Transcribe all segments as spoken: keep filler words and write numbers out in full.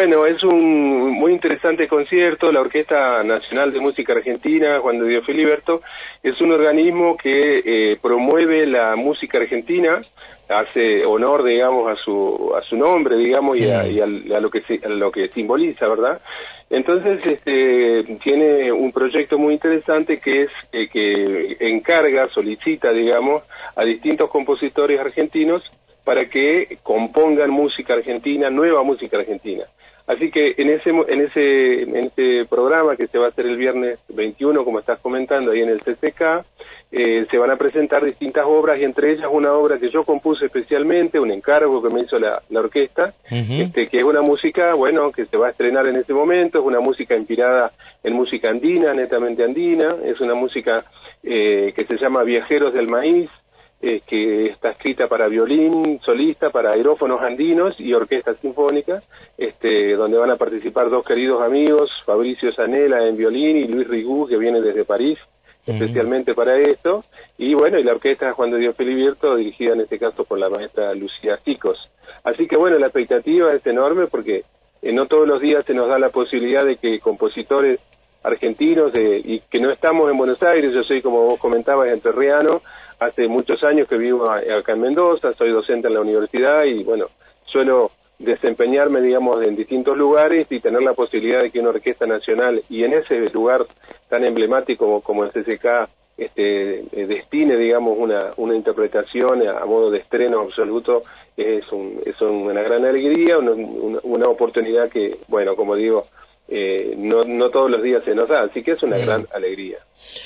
bueno, es un muy interesante concierto. La Orquesta Nacional de Música Argentina, Juan de Dios Filiberto, es un organismo que eh, promueve la música argentina, hace honor, digamos, a su a su nombre, digamos, y a, y a, a lo que se, a lo que simboliza, ¿verdad? Entonces, este, tiene un proyecto muy interesante que es eh, que encarga, solicita, digamos, a distintos compositores argentinos para que compongan música argentina, nueva música argentina. Así que en ese en ese en ese programa que se va a hacer el viernes veintiuno, como estás comentando, ahí en el C C K, eh, se van a presentar distintas obras, y entre ellas una obra que yo compuse especialmente, un encargo que me hizo la, la orquesta, uh-huh. este, que es una música, bueno, que se va a estrenar en ese momento. Es una música inspirada en música andina, netamente andina. Es una música eh, que se llama Viajeros del Maíz, Eh, que está escrita para violín solista, para aerófonos andinos y orquesta sinfónica, este, donde van a participar dos queridos amigos, Fabricio Zanella en violín y Luis Rigou, que viene desde París, uh-huh. especialmente para esto, y bueno, y la orquesta Juan de Dios Filiberto, dirigida en este caso por la maestra Lucía Chicos. Así que bueno, la expectativa es enorme porque eh, no todos los días se nos da la posibilidad de que compositores argentinos, de, y que no estamos en Buenos Aires, yo soy, como vos comentabas, entrerriano, hace muchos años que vivo acá en Mendoza, soy docente en la universidad y bueno, suelo desempeñarme, digamos, en distintos lugares y tener la posibilidad de que una orquesta nacional, y en ese lugar tan emblemático como, como el C C K, este, destine, digamos, una, una interpretación a, a modo de estreno absoluto, es, un, es una gran alegría, una, una, una oportunidad que, bueno, como digo, eh, no, no todos los días se nos da, así que es una mm. gran alegría.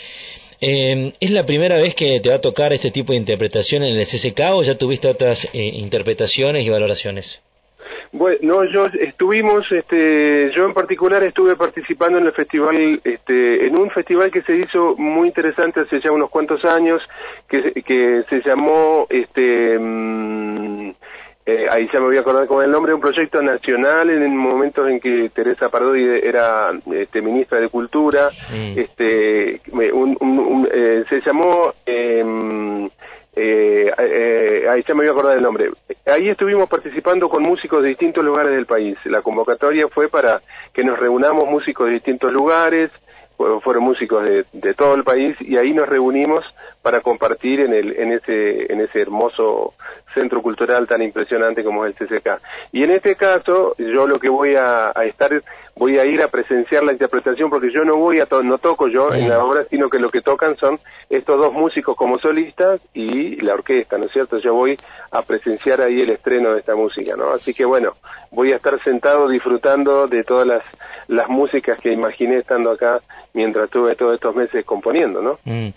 Eh, ¿Es la primera vez que te va a tocar este tipo de interpretación en el C C K o ya tuviste otras eh, interpretaciones y valoraciones? Bueno, no, yo estuvimos, este, yo en particular estuve participando en el festival, este, en un festival que se hizo muy interesante hace ya unos cuantos años, que, que se llamó, este, mmm, Eh, ahí ya me voy a acordar con el nombre, un proyecto nacional en el momento en que Teresa Parodi era este, ministra de Cultura, mm. este, un, un, un, eh, se llamó, eh, eh, eh, ahí ya me voy a acordar del nombre. Ahí estuvimos participando con músicos de distintos lugares del país. La convocatoria fue para que nos reunamos músicos de distintos lugares, fueron músicos de, de todo el país, y ahí nos reunimos para compartir en el en ese en ese hermoso centro cultural tan impresionante como es el C C K. Y en este caso yo lo que voy a, a estar voy a ir a presenciar la interpretación, porque yo no voy a to no toco yo en la obra, sino que lo que tocan son estos dos músicos como solistas y la orquesta, ¿no es cierto? Yo voy a presenciar ahí el estreno de esta música, ¿no? Así que bueno, voy a estar sentado disfrutando de todas las las músicas que imaginé estando acá mientras estuve todos estos meses componiendo, ¿no? Mm.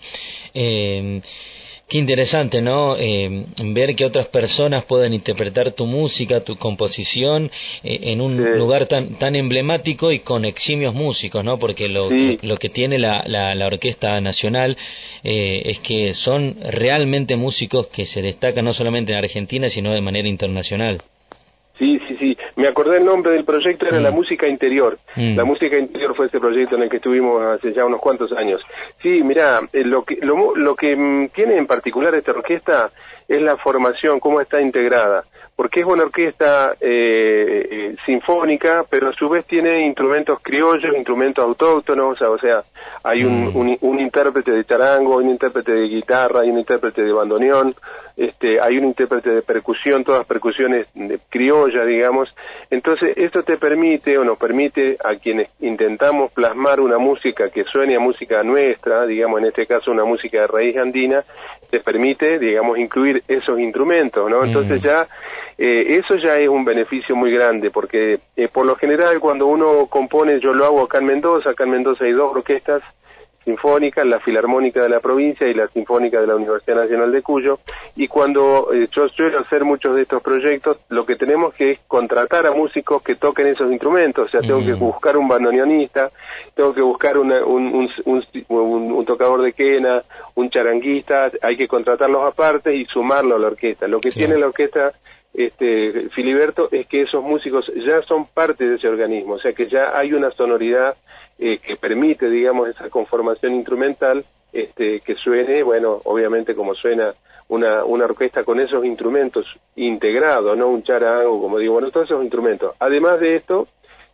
Eh, qué interesante, ¿no? Eh, ver que otras personas puedan interpretar tu música, tu composición, eh, en un sí. lugar tan tan emblemático y con eximios músicos, ¿no? Porque lo, sí. lo, lo que tiene la, la, la Orquesta Nacional eh, es que son realmente músicos que se destacan no solamente en Argentina, sino de manera internacional. Sí, sí, sí. Me acordé el nombre del proyecto, era mm. La Música Interior. Mm. La Música Interior fue ese proyecto en el que estuvimos hace ya unos cuantos años. Sí, mirá, eh, lo que lo, lo que mm, tiene en particular esta orquesta es la formación, cómo está integrada. Porque es una orquesta eh, eh, sinfónica, pero a su vez tiene instrumentos criollos, instrumentos autóctonos, o sea, o sea hay un, mm. un, un intérprete de charango, un intérprete de guitarra, hay un intérprete de bandoneón, este, hay un intérprete de percusión, todas percusiones de criollas, digamos. Entonces, esto te permite, o nos permite a quienes intentamos plasmar una música que suene a música nuestra, digamos, en este caso una música de raíz andina, te permite, digamos, incluir esos instrumentos, ¿no? Entonces ya, eh, eso ya es un beneficio muy grande, porque eh, por lo general cuando uno compone, yo lo hago acá en Mendoza, acá en Mendoza hay dos orquestas sinfónicas, la Filarmónica de la provincia y la Sinfónica de la Universidad Nacional de Cuyo, y cuando eh, yo suelo hacer muchos de estos proyectos, lo que tenemos que es contratar a músicos que toquen esos instrumentos, o sea, tengo mm. que buscar un bandoneonista, tengo que buscar una, un, un, un, un, un tocador de quena, un charanguista, hay que contratarlos aparte y sumarlo a la orquesta. Lo que sí. tiene la orquesta este Filiberto es que esos músicos ya son parte de ese organismo, o sea que ya hay una sonoridad eh, que permite, digamos, esa conformación instrumental, este que suene, bueno, obviamente como suena una una orquesta con esos instrumentos integrados, no un charango, como digo, bueno, todos esos instrumentos. Además de esto,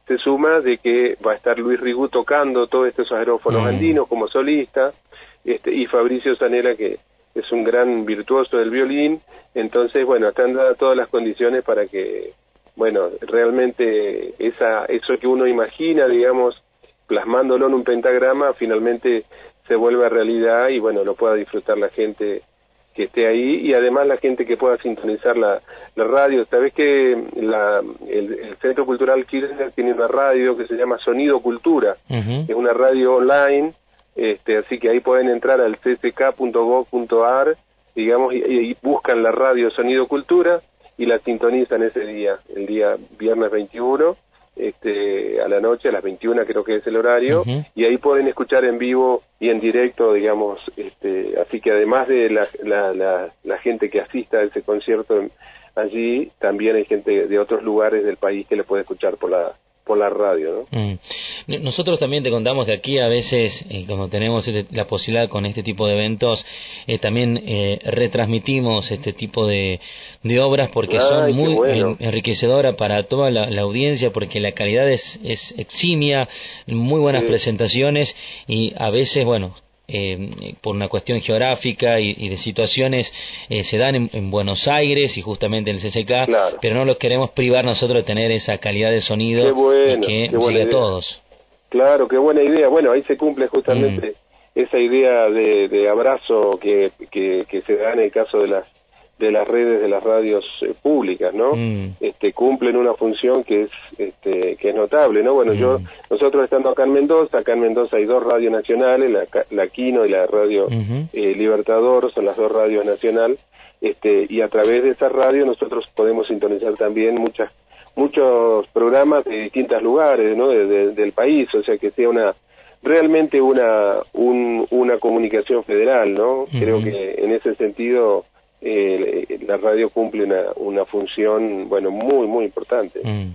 se suma de que va a estar Luis Rigú tocando todos estos aerófonos mm. andinos como solista, este, y Fabricio Zanella, que es un gran virtuoso del violín. Entonces, bueno, están dadas todas las condiciones para que, bueno, realmente esa eso que uno imagina, digamos, plasmándolo en un pentagrama, finalmente se vuelva realidad y, bueno, lo pueda disfrutar la gente que esté ahí, y además la gente que pueda sintonizar la, la radio. Sabés que la, el, el Centro Cultural Kirchner tiene una radio que se llama Sonido Cultura, uh-huh. es una radio online, este, así que ahí pueden entrar al c c k punto gov punto a r, digamos, y, y buscan la radio Sonido Cultura y la sintonizan ese día, el día viernes veintiuno, este, a la noche, a las veintiuna creo que es el horario, uh-huh. y ahí pueden escuchar en vivo y en directo, digamos, este, así que además de la, la, la, la gente que asista a ese concierto en, allí, también hay gente de otros lugares del país que le puede escuchar por la por la radio, ¿no? Mm. Nosotros también te contamos que aquí a veces, eh, como tenemos este, la posibilidad con este tipo de eventos, eh, también eh, retransmitimos este tipo de, de obras porque Ay, son muy bueno. en, enriquecedoras para toda la, la audiencia, porque la calidad es, es eximia, muy buenas sí. presentaciones, y a veces, bueno, Eh, por una cuestión geográfica y, y de situaciones eh, se dan en, en Buenos Aires y justamente en el C C K, claro. pero no los queremos privar nosotros de tener esa calidad de sonido qué bueno, y que llegue a todos. Claro, qué buena idea. Bueno, ahí se cumple justamente mm. esa idea de, de abrazo que, que, que se da en el caso de las de las redes de las radios eh, públicas, ¿no? Mm. Este, cumplen una función que es este, que es notable, ¿no? Bueno, mm. yo nosotros estando acá en Mendoza, acá en Mendoza hay dos radios nacionales, la, la Quino y la radio mm-hmm. eh, Libertador, son las dos radios nacionales, este, y a través de esa radio nosotros podemos sintonizar también muchas muchos programas de distintos lugares, ¿no? De, de, del país, o sea que sea una realmente una un, una comunicación federal, ¿no? Mm-hmm. Creo que en ese sentido Eh, la radio cumple una, una función, bueno, muy, muy importante. Mm.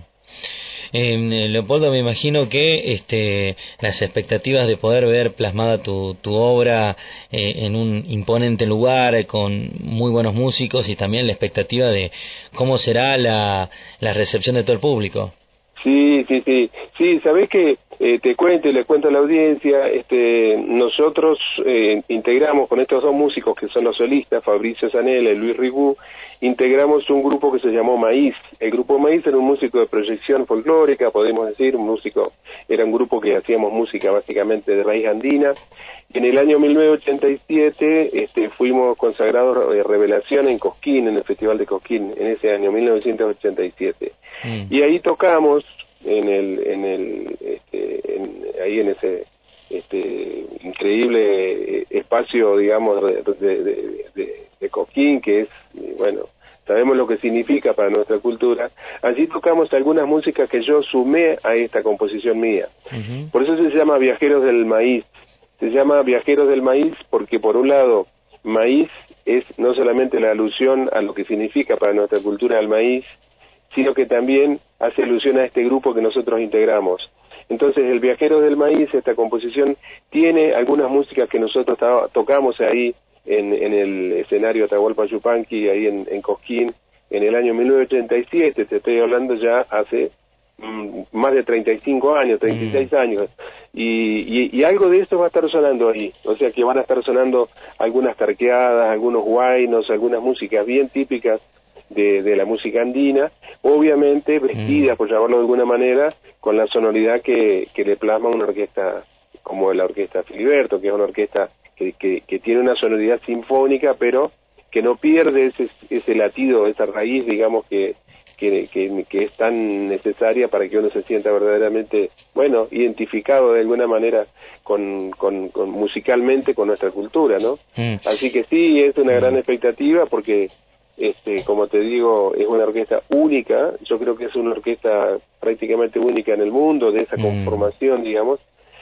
Eh, Leopoldo, me imagino que este, las expectativas de poder ver plasmada tu, tu obra eh, en un imponente lugar eh, con muy buenos músicos, y también la expectativa de cómo será la, la recepción de todo el público. Sí, sí, sí, sí, sabés que eh, te cuento y le cuento a la audiencia, este, nosotros eh, integramos con estos dos músicos que son los solistas, Fabricio Zanella y Luis Rigú, integramos un grupo que se llamó Maíz. El grupo Maíz era un músico de proyección folclórica, podemos decir, un músico, era un grupo que hacíamos música básicamente de raíz andina. En el año mil novecientos ochenta y siete este, fuimos consagrados de revelación en Cosquín, en el Festival de Cosquín, en ese año, mil novecientos ochenta y siete. Mm. Y ahí tocamos en el, en el, este, en, ahí en ese este, increíble espacio, digamos, de, de, de, de, de Cosquín, que es, bueno, sabemos lo que significa para nuestra cultura. Allí tocamos algunas músicas que yo sumé a esta composición mía. Uh-huh. Por eso se llama Viajeros del Maíz. Se llama Viajeros del Maíz porque, por un lado, maíz es no solamente la alusión a lo que significa para nuestra cultura el maíz, sino que también hace alusión a este grupo que nosotros integramos. Entonces, el Viajeros del Maíz, esta composición, tiene algunas músicas que nosotros to- tocamos ahí en, en el escenario Atahualpa Yupanqui, ahí en, en Cosquín, en el año mil novecientos ochenta y siete, te estoy hablando ya hace mm, más de treinta y cinco años, treinta y seis mm. años, y, y, y algo de eso va a estar sonando ahí, o sea que van a estar sonando algunas tarqueadas, algunos guainos, algunas músicas bien típicas de, de la música andina, obviamente vestidas, mm. por llamarlo de alguna manera, con la sonoridad que, que le plasma una orquesta como la orquesta Filiberto, que es una orquesta que, que, que tiene una sonoridad sinfónica, pero que no pierde ese, ese latido, esa raíz, digamos, que, que, que, que es tan necesaria para que uno se sienta verdaderamente, bueno, identificado de alguna manera con, con, con musicalmente con nuestra cultura, ¿no? Mm. Así que sí, es una mm. gran expectativa porque, este, como te digo, es una orquesta única. Yo creo que es una orquesta prácticamente única en el mundo, de esa conformación, mm. digamos,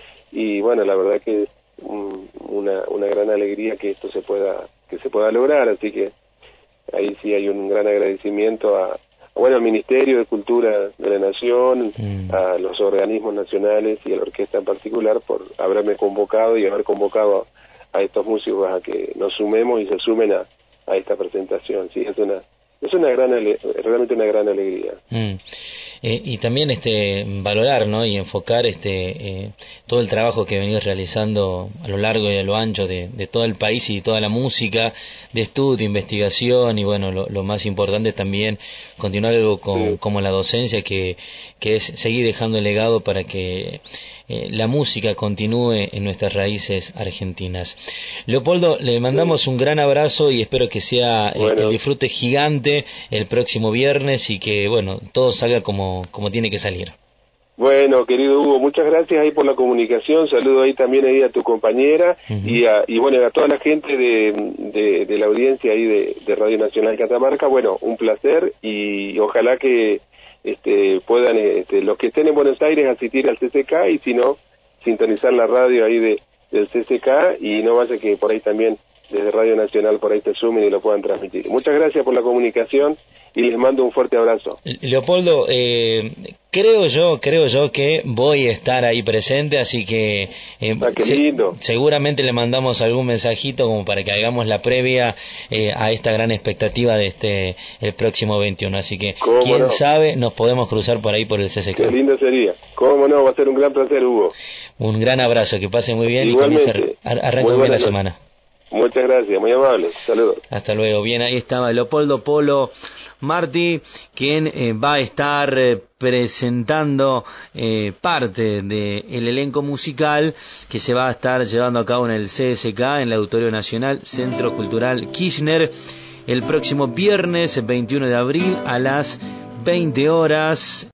y bueno, la verdad que es un, una, una gran alegría que esto se pueda, que se pueda lograr, así que ahí sí hay un gran agradecimiento a, bueno, al Ministerio de Cultura de la Nación, mm. a los organismos nacionales y a la orquesta en particular por haberme convocado y haber convocado a, a estos músicos a que nos sumemos y se sumen a, a esta presentación. Sí, es una es una gran realmente una gran alegría. Mm. eh, y también este valorar, ¿no? Y enfocar este eh, todo el trabajo que venís realizando a lo largo y a lo ancho de, de todo el país y toda la música, de estudio, investigación y bueno, lo, lo más importante también continuar algo con, como la docencia, que, que es seguir dejando el legado para que eh, la música continúe en nuestras raíces argentinas. Leopoldo, le mandamos un gran abrazo y espero que sea bueno. el, el disfrute gigante el próximo viernes y que bueno, todo salga como, como tiene que salir. Bueno, querido Hugo, muchas gracias ahí por la comunicación, saludo ahí también ahí a tu compañera uh-huh. y, a, y bueno, a toda la gente de, de, de la audiencia ahí de, de Radio Nacional Catamarca. Bueno, un placer y ojalá que este, puedan, este, los que estén en Buenos Aires asistir al C C K y si no, sintonizar la radio ahí de, del C C K y no vaya que por ahí también desde Radio Nacional por ahí te sumen y lo puedan transmitir. Muchas gracias por la comunicación y les mando un fuerte abrazo. Leopoldo, eh, creo yo, creo yo que voy a estar ahí presente, así que eh, ah, qué lindo. Se, seguramente le mandamos algún mensajito como para que hagamos la previa eh, a esta gran expectativa de este el próximo veintiuno, así que quién no? sabe, nos podemos cruzar por ahí por el C C K. Qué lindo sería. Cómo no, va a ser un gran placer, Hugo. Un gran abrazo, que pase muy bien. Igualmente. Y comience, ar arranca bien la noche. semana. Muchas gracias, muy amable. Saludos. Hasta luego. Bien, ahí estaba Leopoldo Polo Martí, quien eh, va a estar eh, presentando eh, parte del elenco musical que se va a estar llevando a cabo en el C S K, en el Auditorio Nacional Centro Cultural Kirchner, el próximo viernes veintiuno de abril a las veinte horas.